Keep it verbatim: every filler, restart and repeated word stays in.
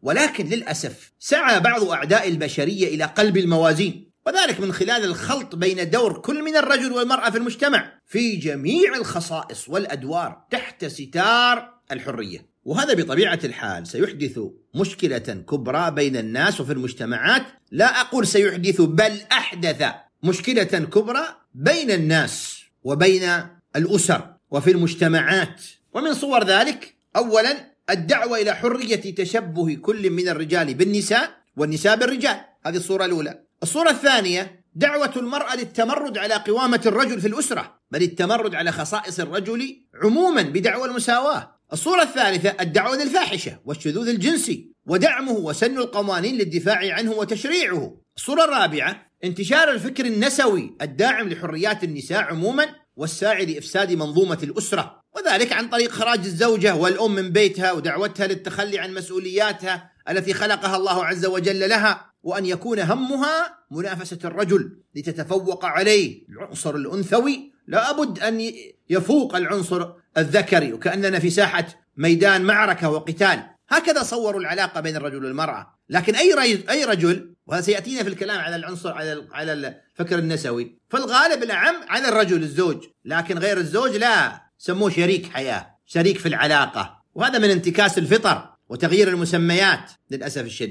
ولكن للأسف سعى بعض أعداء البشرية إلى قلب الموازين، وذلك من خلال الخلط بين دور كل من الرجل والمرأة في المجتمع في جميع الخصائص والأدوار تحت ستار الحرية. وهذا بطبيعة الحال سيحدث مشكلة كبرى بين الناس وفي المجتمعات، لا أقول سيحدث بل أحدث مشكلة كبرى بين الناس وبين الأسر وفي المجتمعات. ومن صور ذلك أولا الدعوة إلى حرية تشبه كل من الرجال بالنساء والنساء بالرجال، هذه الصورة الأولى. الصورة الثانية دعوة المرأة للتمرد على قوامة الرجل في الأسرة، بل التمرد على خصائص الرجل عموما بدعوى المساواة. الصورة الثالثة الدعوة للفاحشة والشذوذ الجنسي ودعمه وسن القوانين للدفاع عنه وتشريعه. الصورة الرابعة انتشار الفكر النسوي الداعم لحريات النساء عموما والساعي لإفساد منظومة الأسرة، وذلك عن طريق خراج الزوجة والأم من بيتها ودعوتها للتخلي عن مسؤولياتها التي خلقها الله عز وجل لها، وأن يكون همها منافسة الرجل لتتفوق عليه. العنصر الأنثوي لا بد أن يفوق العنصر الذكري، وكأننا في ساحة ميدان معركة وقتال. هكذا صوروا العلاقة بين الرجل والمرأة. لكن أي رجل, أي رجل وهذا سيأتينا في الكلام على العنصر على على الفكر النسوي، فالغالب الأعم على الرجل الزوج، لكن غير الزوج لا، سموه شريك حياة، شريك في العلاقة، وهذا من انتكاس الفطر وتغيير المسميات للأسف الشديد.